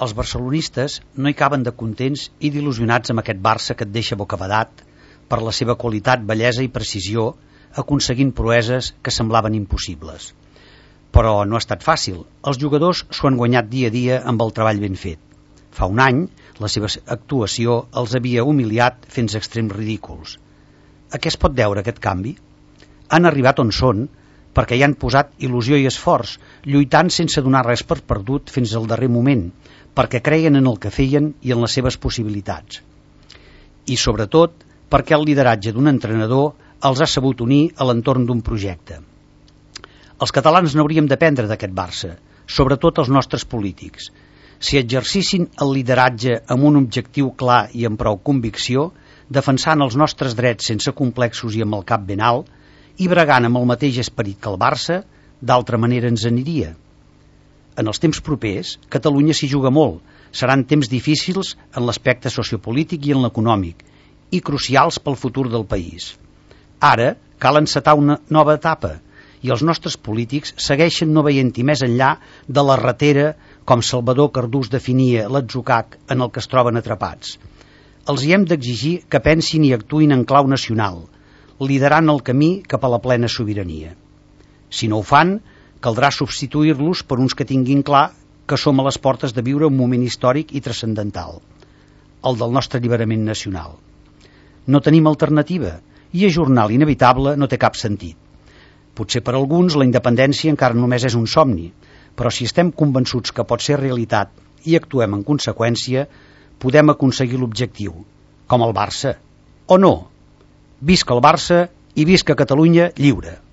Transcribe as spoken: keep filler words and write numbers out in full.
Els barcelonistes no hi caben de contents i d'il·lusionats amb aquest Barça que et deixa bocabadat per la seva qualitat, bellesa i precisió, aconseguint proeses que semblaven impossibles. Però no ha estat fàcil. Els jugadors s'ho han guanyat dia a dia amb el treball ben fet. Fa un any, la seva actuació els havia humiliat fent extrems ridículs. A què es pot deure aquest canvi? Han arribat on són perquè hi han posat il·lusió i esforç, lluitant sense donar res per perdut fins al darrer moment, perquè creien en el que feien i en les seves possibilitats. I sobretot perquè el lideratge d'un entrenador els ha sabut unir a l'entorn d'un projecte. Els catalans n'hauríem d'aprendre d'aquest Barça, sobretot els nostres polítics. Si exercissin el lideratge amb un objectiu clar i amb prou convicció, defensant els nostres drets sense complexos i amb el cap ben alt, i bregant amb el mateix esperit que el Barça, d'altra manera ens aniria. En els temps propers, Catalunya s'hi juga molt. Seran temps difícils en l'aspecte sociopolític i en l'econòmic, i crucials pel futur del país. Ara cal encetar una nova etapa, i els nostres polítics segueixen no veient-hi més enllà de la ratera, com Salvador Cardús definia l'atzucac en el que es troben atrapats. Els hi hem d'exigir que pensin i actuïn en clau nacional, liderant el camí cap a la plena sobirania. Si no ho fan, caldrà substituir-los per uns que tinguin clar que som a les portes de viure un moment històric i transcendental, el del nostre alliberament nacional. No tenim alternativa, i ajornar l'inevitable no té cap sentit. Potser per alguns la independència encara només és un somni, però si estem convençuts que pot ser realitat i actuem en conseqüència, podem aconseguir l'objectiu, com el Barça. O no? Visca el Barça i visca Catalunya lliure!